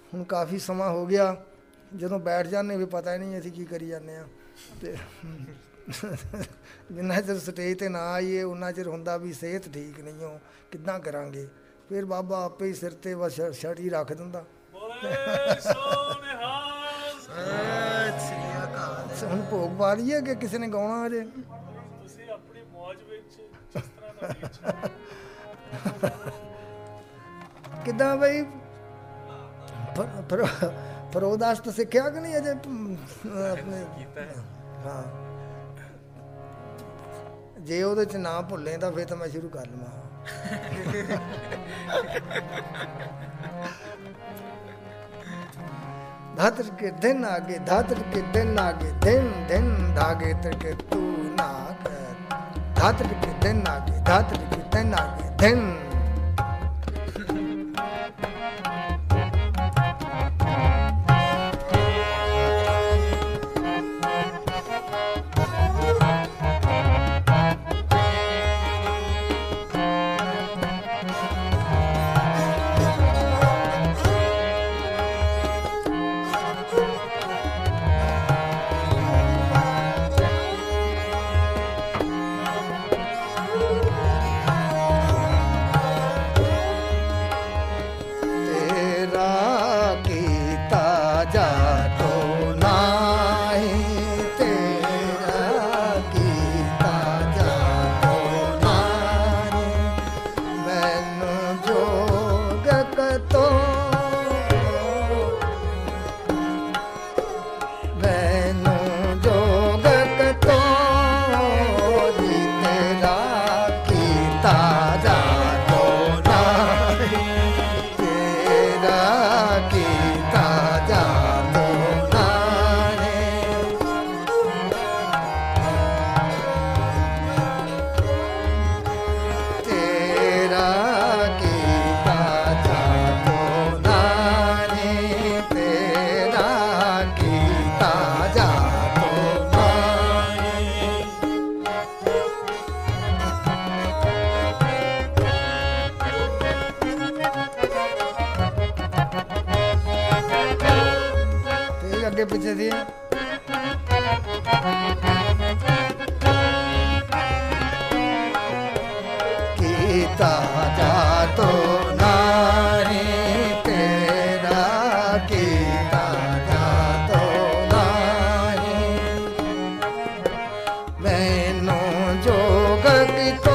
ਹੁਣ ਕਾਫੀ ਸਮਾਂ ਹੋ ਗਿਆ, ਜਦੋਂ ਬੈਠ ਜਾਂਦੇ ਵੀ ਪਤਾ ਹੀ ਨਹੀਂ ਅਸੀਂ ਕੀ ਕਰੀ ਜਾਂਦੇ ਹਾਂ। ਅਤੇ ਜਿੰਨਾ ਚਿਰ ਸਟੇਜ 'ਤੇ ਨਾ ਆਈਏ ਉਨਾ ਚਿਰ ਹੁੰਦਾ ਵੀ ਸਿਹਤ ਠੀਕ ਨਹੀਂ ਹੋ, ਕਿੱਦਾਂ ਕਰਾਂਗੇ। ਫਿਰ ਬਾਬਾ ਆਪੇ ਹੀ ਸਿਰ 'ਤੇ ਬਸ ਛੜੀ ਰੱਖ ਦਿੰਦਾ। ਹੁਣ ਭੋਗ ਪਾ ਲਈਏ ਕਿ ਕਿਸੇ ਨੇ ਗਾਉਣਾ ਅਜੇ? ਕਿੱਦਾਂ ਬਈ ਫਰੋਦਾਸ ਤਾਂ ਸਿੱਖਿਆ ਕਿ ਨਹੀਂ ਅਜੇ ਆਪਣੇ? ਹਾਂ, ਜੇ ਉਹਦੇ 'ਚ ਨਾ ਭੁੱਲੇ ਤਾਂ ਫਿਰ ਤਾਂ ਮੈਂ ਸ਼ੁਰੂ ਕਰ ਲਵਾਂ। धातर के दिन आगे, धातर के दिन आगे, दिन दिन धागे तक तू नाग। धातर के दिन आगे, धातर के दिन आगे, दिन। पीछे दिए कीता जा तो नारी तेरा, कीता जा तो नारी मैनू जोग की तो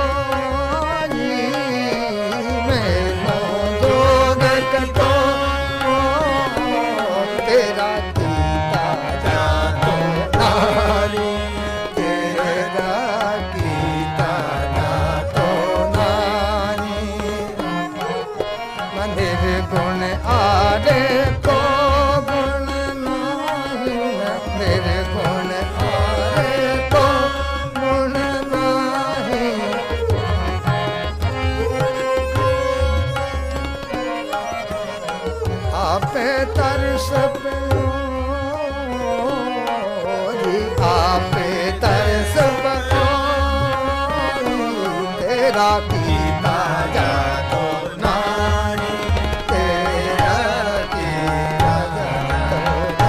मैनू जोग की तो तेरा आपे तरस तेरा कीता जा तो नारी, तेरा कीता जा तो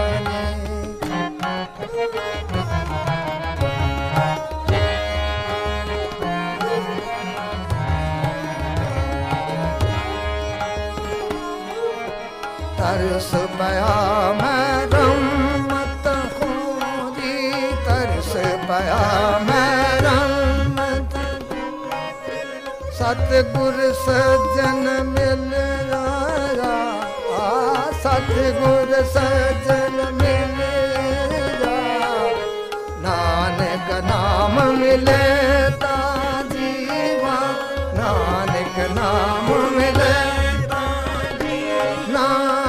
तरस पया मैं रमत खोजी, तरस पया मैं रमत, सतगुर सज्जन मिल राया, सतगुर सज्जन मिल राया, नानक नाम मिले ता जीवा, नानक नाम मिले ता जीवा,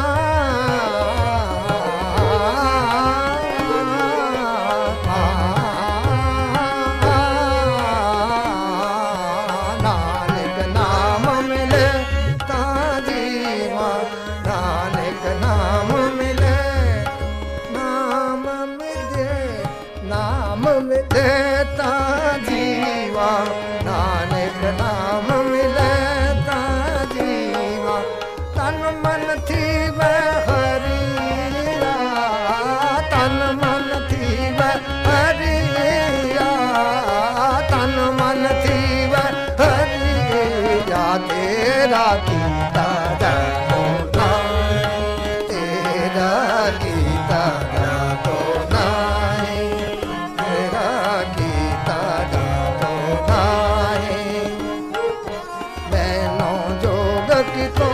नानक नाम मिले ता जीवा, नानक नाम मिले, नाम मिले, नाम मिले ता जीवा, नानक नाम मिले ता जीवा, तन मन थी ਕੀਤਾ ਜਾਤੋ ਨਾਹੀ, ਤੇਰਾ ਕੀਤਾ ਜਾਤੋ ਨਾਹੀ, ਤੇਰਾ ਕੀਤਾ ਜਾਤੋ ਨਾਹੀ। मैनो जोग की को